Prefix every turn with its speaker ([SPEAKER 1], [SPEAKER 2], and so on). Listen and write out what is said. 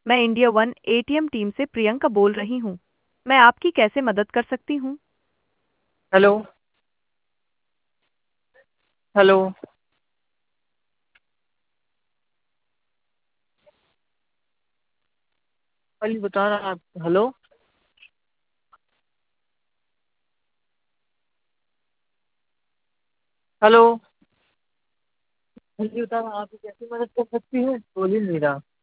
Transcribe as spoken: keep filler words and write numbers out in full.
[SPEAKER 1] मैं India one ATM team से प्रियंका बोल रही हूँ। मैं आपकी कैसे मदद कर सकती हूँ?
[SPEAKER 2] हेलो। हेलो। अली बता रहा आप। हेलो। हेलो। अली बता रहा आप कैसे मदद कर सकती हैं, बोल ही नहीं रहा।